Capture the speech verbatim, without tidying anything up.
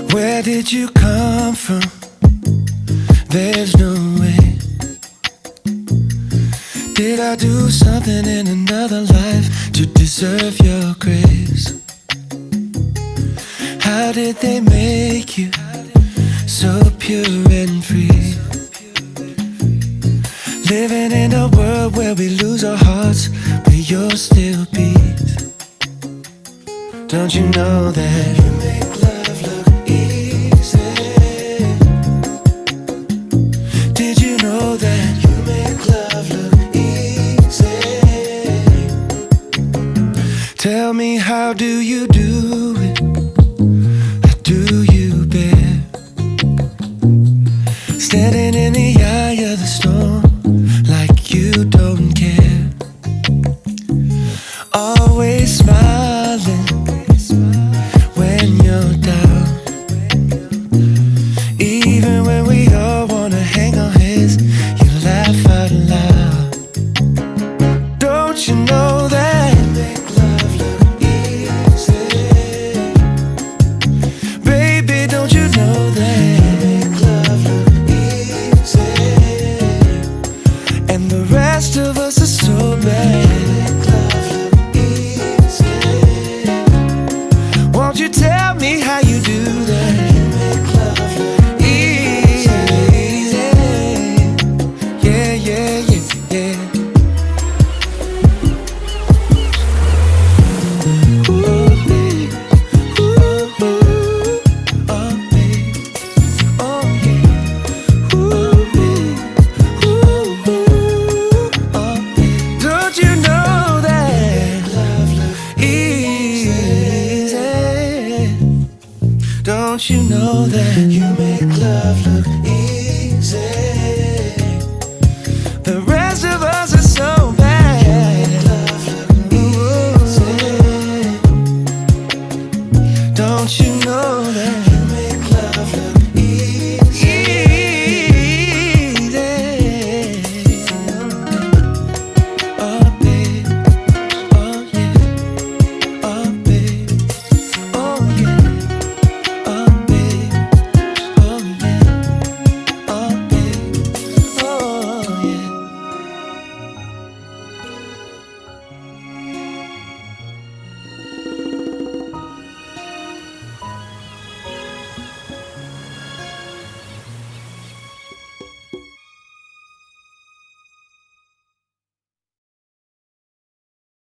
Where did you come from? There's no way. Did I do something in another life to deserve your grace? How did they make you so pure and free? Living in a world where we lose our hearts, but you're still peace. Don't you know that you make love look easy? Did you know that you make love look easy? Tell me, how do you do it? How do you bear? Standing in the eye of the storm like you don't care. Always smiling when you're down. Even when we all wanna hang our heads, you laugh out loud. Don't you know that you make love look easy? Baby, don't you know that you make love look easy? And the rest of us are so bad. Won't you tell me how you do that? You make love look easy. Yeah, yeah, yeah, yeah. Ooh, babe. Ooh, ooh. Oh, babe. Oh, yeah. Ooh, babe. Ooh, ooh. Oh, babe. Don't you know that love look easy? Don't you know that you make love look easy? The rest of us are so bad. Love look easy. Don't you know that?